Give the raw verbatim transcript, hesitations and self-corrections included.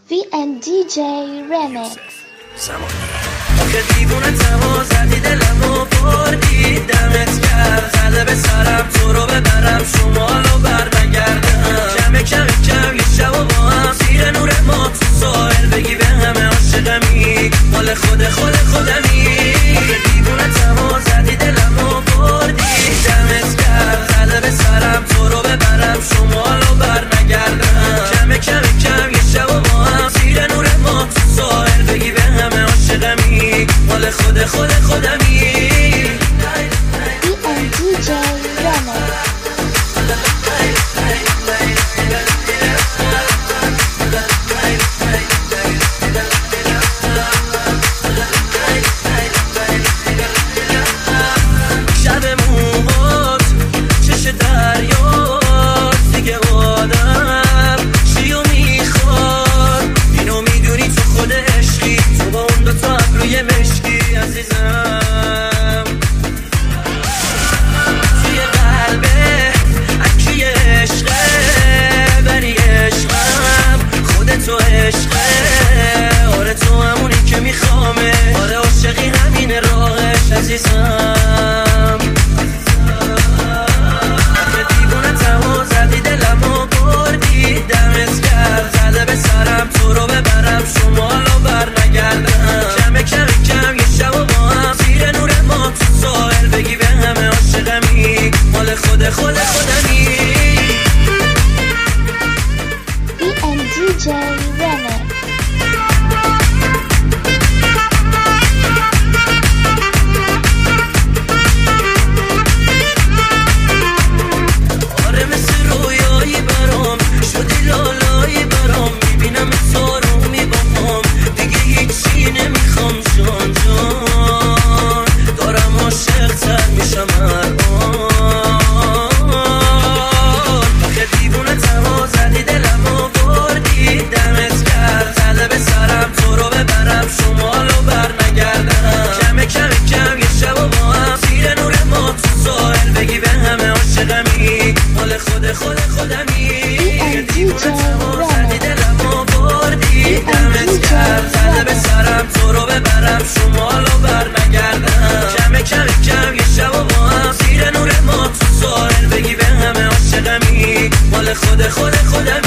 وی ان دی جی Remix. آخه دیوونه تما زدی دلمو بردی دمت کرد زده به سرم تو رو ببرم شمالو بر نگردم کمه کمه کم یه شب و با هم زیر نور ما تو ساحل بگی به همه عاشقمی مال خود خود خودمی آخه دیوونه تما زدی دلمو بردی دمت کرد زده به سرم تو رو ببرم شمالو بر نگردم کمه کمه کم یه شب و با هم زیر نور ما تو ساحل بگی به همه عاشقمی مال خود خود خودمی وی ان دی جی Remix. عزیزم که دیوونه تما زدی دلمو بردی دمت کرد زده به سرم تو رو ببرم شمالو بر نگردم کمه کمه کم یه شب و با هم زیر نور ما تو ساحل بگی به همه عاشقمی مال خود خود خودمی وی ان دی جی Remix. خود خود خودمی که دیوونه تما زدی دلمو بردی دمت کرد زده به سرم تو رو ببرم شمالو بر نگردم کمه کمه کم یه شب و با هم زیر نور ما تو ساحل بگی به همه عاشقمی مال خود خود خودمی